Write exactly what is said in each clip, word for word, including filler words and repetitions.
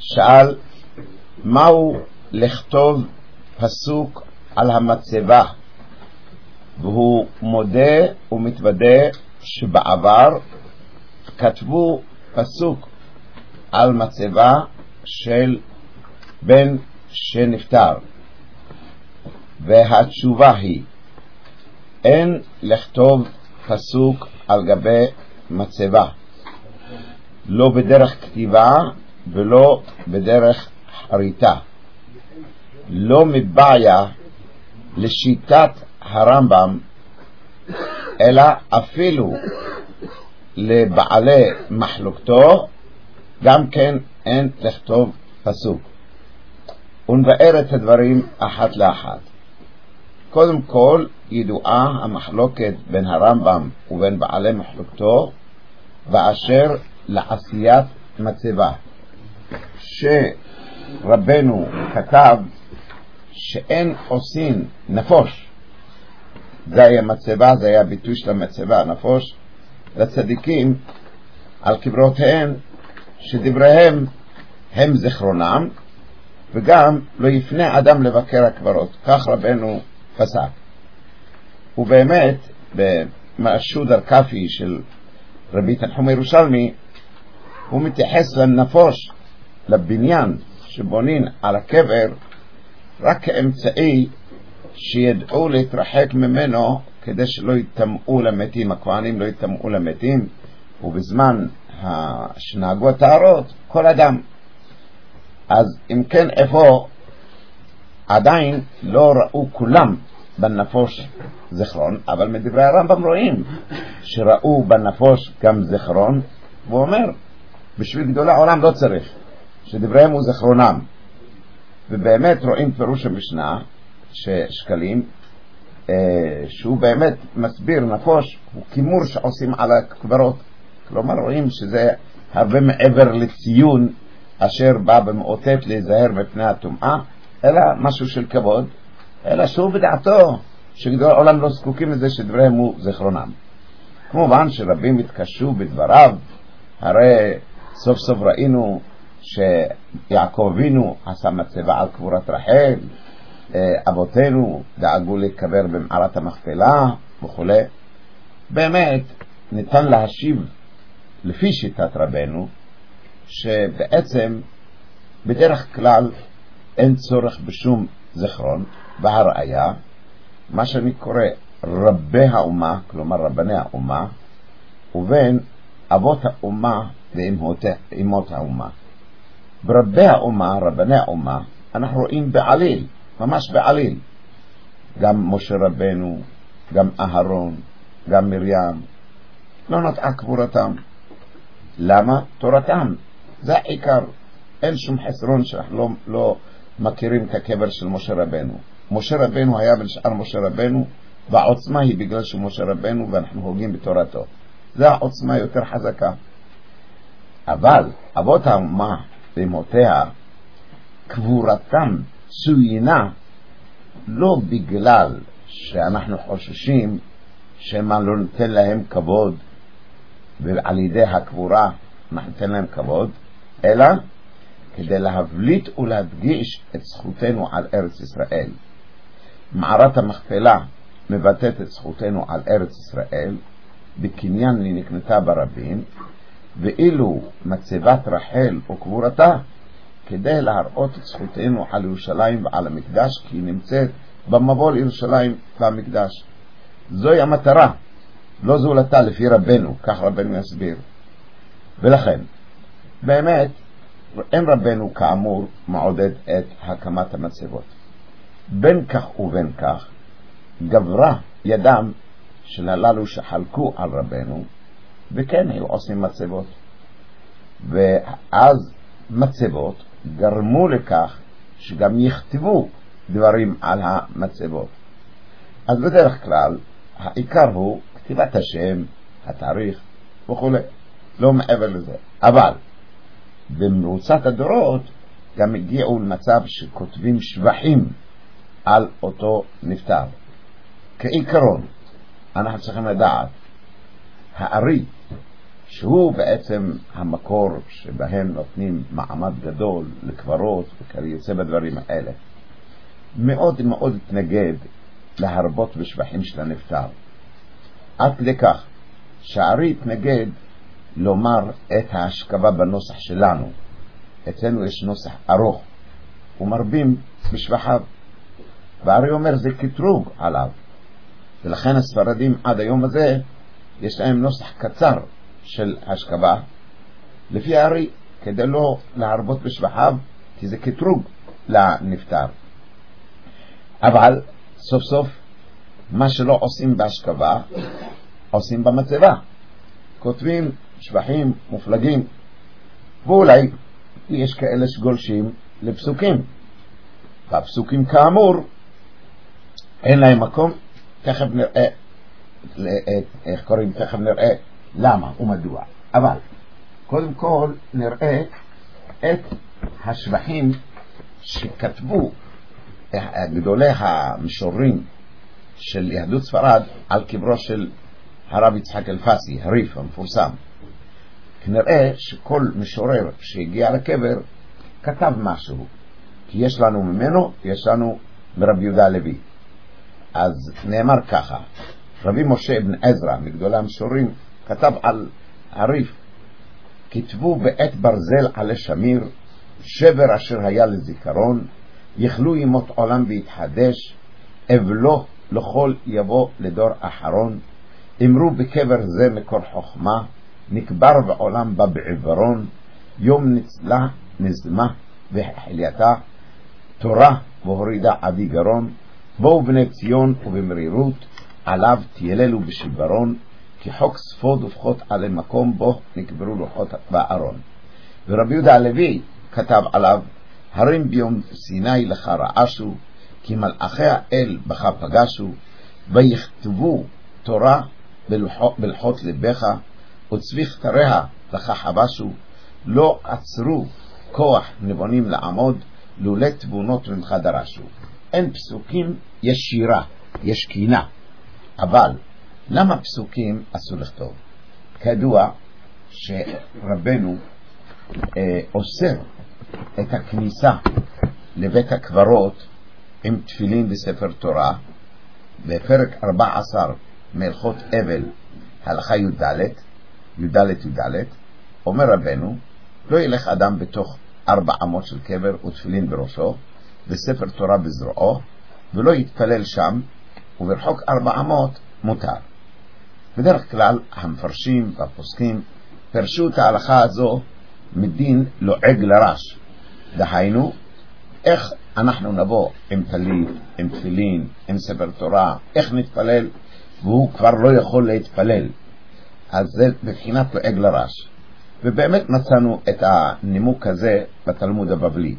שאל מהו לכתוב פסוק על המצבה, והוא מודה ומתוודה שבעבר כתבו פסוק על מצבה של בן שנפטר, והתשובה היא אין לכתוב פסוק על גבי מצבה, לא בדרך כתיבה ולא בדרך חריטה, לא מבעיה לשיטת הרמב"ם, אלא אפילו לבעלי מחלוקתו גם כן אין לכתוב פסוק. ונבאר את הדברים אחת לאחת. קודם כל ידועה המחלוקת בין הרמב"ם ובין בעלי מחלוקתו באשר לעשיית מצבה, שרבנו כתב שאין עושים נפוש, זה היה מצבה, זה היה ביטוי של המצבה, נפוש, לצדיקים על קברותיהם, שדבריהם הם זכרונם, וגם לא יפנה אדם לבקר הקברות. כך רבנו פסק. ובאמת במשהו דרכפי של רבי תנחום ירושלמי, הוא מתייחס לנפוש, לבניין שבונין על הקבר, רק כאמצעי שידעו להתרחק ממנו כדי שלא יתמאו למתים, הכהנים לא יתמאו למתים, ובזמן שנהגו הטהרות כל אדם. אז אם כן, איפה עדיין לא ראו כולם בנפוש זכרון, אבל מדברי הרמב"ם רואים שראו בנפוש גם זכרון, והוא אומר בשביל גדולי העולם לא צריך, שדבריהם הוא זכרונם. ובאמת רואים פירוש המשנה שקלים, שהוא באמת מסביר נפוש הוא כימור שעושים על הקברות, כלומר רואים שזה הרבה מעבר לציון אשר בא במאותת להיזהר מפני הטומאה, אלא משהו של כבוד, אלא שהוא בדעתו שגדולי העולם לא זקוקים לזה שדבריהם הוא זכרונם. כמובן שרבים התקשו בדבריו, הרי סוף סוף ראינו שיעקב אבינו עשה מצבה על קבורת רחל, אבותינו דאגו להיקבר במערת המכפלה וכו'. באמת ניתן להשיב לפי שיטת רבנו שבעצם בדרך כלל אין צורך בשום זכרון, והראיה מה שאני קורא רבי האומה, כלומר רבני האומה, ובין אבות האומה ואימות האומה. ברבי האומה, רבני האומה, אנחנו רואים בעליל, ממש בעליל, גם משה רבנו, גם אהרון, גם מרים, לא נטעה קבורתם. למה? תורתם, זה העיקר. אין שום חסרון שאנחנו לא, לא מכירים את הקבר של משה רבנו. משה רבנו היה ונשאר משה רבנו, והעוצמה היא בגלל שהוא משה רבנו ואנחנו הוגים בתורתו. זה העוצמה יותר חזקה. אבל אבות האומה ואימותיה, קבורתם צוינה לא בגלל שאנחנו חוששים שמה לא ניתן להם כבוד, ועל ידי הקבורה אנחנו ניתן להם כבוד, אלא כדי להבליט ולהדגיש את זכותנו על ארץ ישראל. מערת המכפלה מבטאת את זכותנו על ארץ ישראל, בקניין היא נקנתה ברבים, ואילו מצבת רחל או קבורתה כדי להראות את זכותנו על ירושלים ועל המקדש, כי היא נמצאת במבוא לירושלים והמקדש. זוהי המטרה, לא זולתה לפי רבנו, כך רבנו יסביר. ולכן באמת אין רבנו כאמור מעודד את הקמת המצבות. בין כך ובין כך גברה ידם של הללו שחלקו על רבנו, וכן היו עושים מצבות, ואז מצבות גרמו לכך שגם יכתבו דברים על המצבות. אז בדרך כלל העיקר הוא כתיבת השם, התאריך וכו', לא מעבר לזה. אבל במרוצת הדורות גם הגיעו למצב שכותבים שבחים על אותו נפטר. כעיקרון אנחנו צריכים לדעת, הארי שהוא בעצם המקור שבהם נותנים מעמד גדול לקברות וכיוצא בדברים האלה, מאוד מאוד התנגד להרבות בשבחים של הנפטר, עד כדי כך שהארי התנגד לומר את ההשכבה בנוסח שלנו. אצלנו יש נוסח ארוך ומרבים בשבחיו, והארי אומר זה קטרוג עליו, ולכן הספרדים עד היום הזה יש להם נוסח קצר של השכבה לפי הארי, כדי לא להרבות בשבחיו, כי זה קטרוג לנפטר. אבל סוף סוף מה שלא עושים בהשכבה עושים במצבה, כותבים שבחים מופלגים, ואולי יש כאלה שגולשים לפסוקים, והפסוקים כאמור אין להם מקום. תכף נראה איך קוראים, תכף נראה למה ומדוע. אבל קודם כל נראה את השבחים שכתבו גדולי המשוררים של יהדות ספרד על קברו של הרב יצחק אלפסי, הריף המפורסם. כנראה שכל משורר שהגיע לקבר כתב משהו, כי יש לנו ממנו, יש לנו מרבי יהודה הלוי. אז נאמר ככה, רבי משה בן עזרא מגדולי המשוררים כתב על הריף: כתבו בעת ברזל עלי שמיר, שבר אשר היה לזיכרון, יכלו ימות עולם והתחדש, אבלו לכל יבוא לדור אחרון, אמרו בקבר זה מקור חוכמה, נקבר בעולם בה בעברון, יום נצלה נזמה והחלייתה, תורה והורידה עדי גרון, בואו בני ציון ובמרירות, עליו תייללו בשברון, כי חוק ספוד ופחות עלי מקום בו נקברו לוחות בארון. ורבי יהודה הלוי כתב עליו: הרים ביום סיני לך רעשו, כי מלאכי האל בך פגשו, ויכתבו תורה בלחות לבך, וצבי כתריה לך חבשו, לא עצרו כוח נבונים לעמוד, לולא תבונות ממך דרשו. אין פסוקים, יש שירה, יש קינה. אבל למה פסוקים אסור לכתוב? כידוע שרבנו אה, אוסר את הכניסה לבית הקברות עם תפילין בספר תורה, בפרק ארבע עשרה מהלכות אבל הלכה י"ד י"ד י"ד, אומר רבנו: לא ילך אדם בתוך ארבע אמות של קבר ותפילין בראשו וספר תורה בזרועו, ולא יתפלל שם, וברחוק ארבע אמות מותר. בדרך כלל המפרשים והפוסקים פרשו את ההלכה הזו מדין לועג לרש, דהיינו איך אנחנו נבוא עם טלית, עם תפילין, עם ספר תורה, איך נתפלל והוא כבר לא יכול להתפלל? אז זה בבחינת לועג לרש. ובאמת מצאנו את הנימוק הזה בתלמוד הבבלי,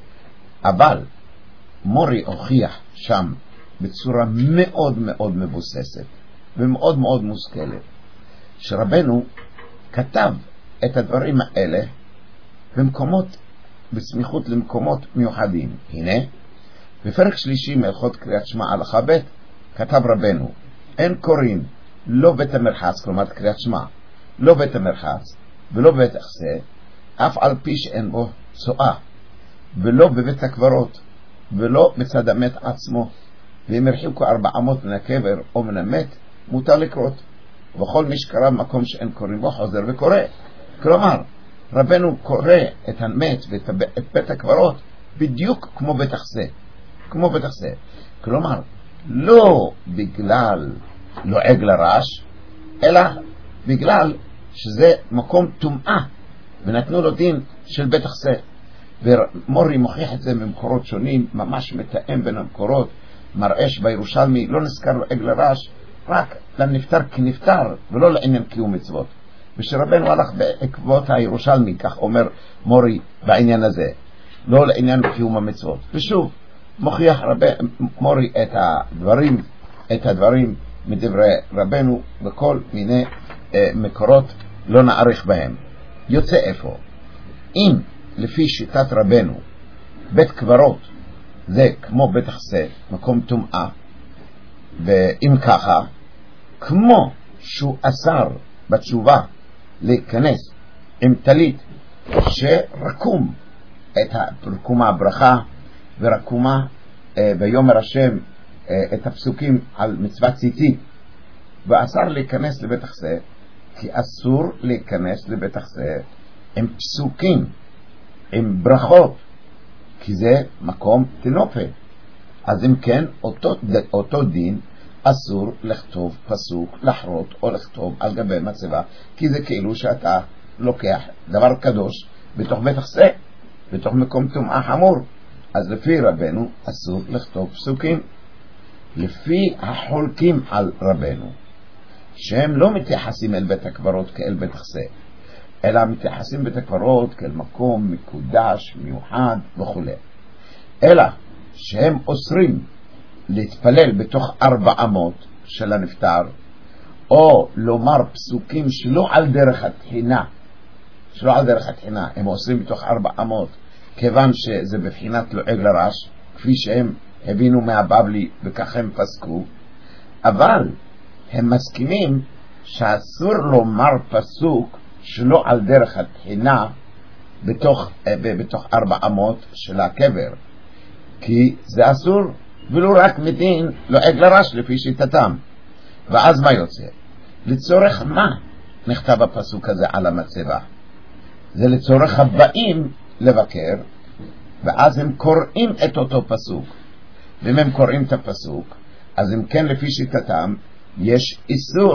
אבל מורי הוכיח שם בצורה מאוד מאוד מבוססת ומאוד מאוד מושכלת, שרבנו כתב את הדברים האלה במקומות, בסמיכות למקומות מיוחדים. הנה בפרק שלישי מהלכות קריאת שמע הלכה ב' כתב רבנו: אין קוראים לא בית המרחץ, כלומר קריאת שמע, לא בית המרחץ ולא בית הכסה, אף על פי שאין בו צואה, ולא בבית הקברות, ולא בצד המת עצמו, ואם הרחיקו ארבע אמות מן הקבר או מן המת מותר לקרות, וכל מי שקרא במקום שאין קוראים בו חוזר וקורא. כלומר רבנו קורא את המת ואת בית הקברות בדיוק כמו בית הכסה, כמו בית הכסה. כלומר לא בגלל לועג לרש, אלא בגלל שזה מקום טומאה ונתנו לו דין של בית הכסה. ומורי מוכיח את זה ממקורות שונים, ממש מתאם בין המקורות, מראה שבירושלמי לא נזכר לועג לרש רק לנפטר כנפטר ולא לעניין קיום מצוות, ושרבנו הלך בעקבות הירושלמי, כך אומר מורי בעניין הזה, לא לעניין קיום המצוות. ושוב מוכיח רב... מורי את הדברים את הדברים מדברי רבנו בכל מיני אה, מקורות, לא נעריך בהם. יוצא איפה? אם לפי שיטת רבנו בית קברות זה כמו בית הכסה, מקום טומאה, ואם ככה, כמו שהוא אסר בתשובה להיכנס עם טלית שרקום את רקומה ברכה ורקומה אה, ביומר השם אה, את הפסוקים על מצוות ציצית, ואסר להיכנס לבית החסה, כי אסור להיכנס לבית החסה עם פסוקים, עם ברכות, כי זה מקום תינופה. אז אם כן, אותו, אותו דין, אסור לכתוב פסוק, לחרות או לכתוב על גבי מצבה, כי זה כאילו שאתה לוקח דבר קדוש בתוך בית החסה, בתוך מקום טומאה חמור. אז לפי רבנו אסור לכתוב פסוקים. לפי החולקים על רבנו, שהם לא מתייחסים אל בית הקברות כאל בית החסה, אלא מתייחסים בית הקברות כאל מקום מקודש, מיוחד וכו', אלא שהם אוסרים להתפלל בתוך ארבע אמות של הנפטר, או לומר פסוקים שלא על דרך התחינה, שלא על דרך התחינה, הם אוסרים בתוך ארבע אמות, כיוון שזה בבחינת לועג לרש, כפי שהם הבינו מהבבלי וכך הם פסקו. אבל הם מסכימים שאסור לומר פסוק שלא על דרך התחינה בתוך, בתוך ארבע אמות של הקבר, כי זה אסור, ולא רק מדין לועג לרש לפי שיטתם. ואז מה יוצא? לצורך מה נכתב הפסוק הזה על המצבה? זה לצורך הבאים לבקר, ואז הם קוראים את אותו פסוק. ואם הם קוראים את הפסוק, אז אם כן לפי שיטתם יש איסור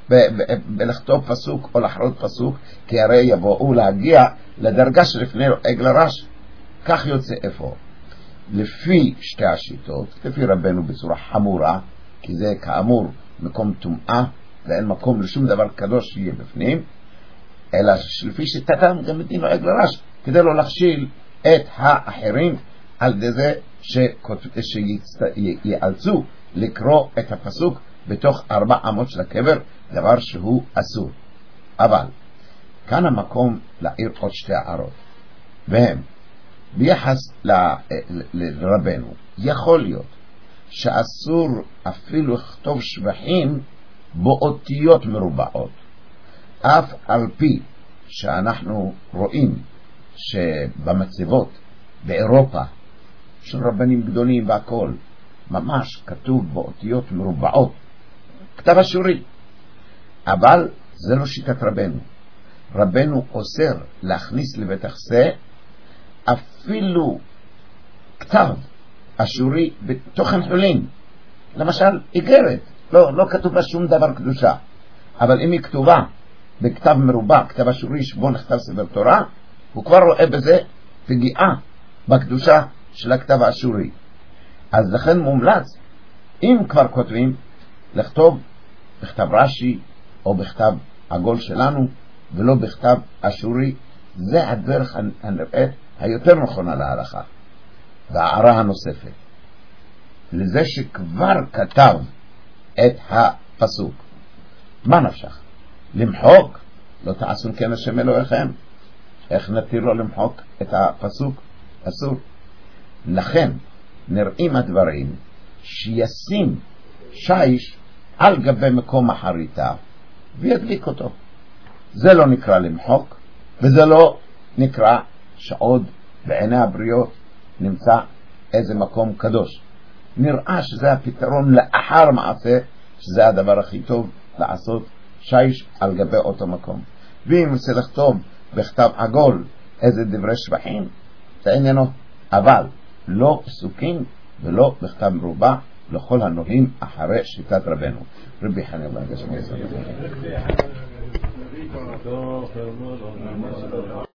בלכתוב פסוק או לחרות פסוק, כי הרי יבואו להגיע לדרגה שלפני לועג לרש. כך יוצא איפה? לפי שתי השיטות, לפי רבנו בצורה חמורה, כי זה כאמור מקום טומאה ואין מקום לשום דבר קדוש שיהיה בפנים, אלא שלפי שיטתם גם מדין לועג לרש, כדי לא להכשיל את האחרים על ידי זה שיאלצו לקרוא את הפסוק בתוך ארבע אמות של הקבר, דבר שהוא אסור. אבל כאן המקום להעיר עוד שתי הערות, והם ביחס לרבנו, יכול להיות שאסור אפילו לכתוב שבחים באותיות מרובעות, אף על פי שאנחנו רואים שבמצבות באירופה של רבנים גדולים והכל ממש כתוב באותיות מרובעות, כתב אשורי. אבל זה לא שיטת רבנו. רבנו אוסר להכניס לבית החסה אפילו כתב אשורי בתוכן חולין, למשל איגרת, לא, לא כתוב בה שום דבר קדושה, אבל אם היא כתובה בכתב מרובע, כתב אשורי שבו נכתב ספר תורה, הוא כבר רואה בזה פגיעה בקדושה של הכתב האשורי. אז לכן מומלץ, אם כבר כותבים, לכתוב בכתב רש"י או בכתב עגול שלנו, ולא בכתב אשורי. זה הדרך הנראית היותר נכונה להלכה. והערה הנוספת, לזה שכבר כתב את הפסוק, מה נפשך? למחוק? לא תעשו כן השם אלוהיכם. איך נתיר לו למחוק את הפסוק? אסור. לכן נראים הדברים שישים שיש על גבי מקום החריטה וידליק אותו. זה לא נקרא למחוק, וזה לא נקרא שעוד בעיני הבריות נמצא איזה מקום קדוש. נראה שזה הפתרון לאחר מעשה, שזה הדבר הכי טוב לעשות, שיש על גבי אותו מקום. ואם רוצה לכתוב בכתב עגול איזה דברי שבחים, זה עניינו, אבל לא פסוקים ולא בכתב מרובע, לכל הנוהים אחרי שיטת רבנו. רבי חנין בן גשמי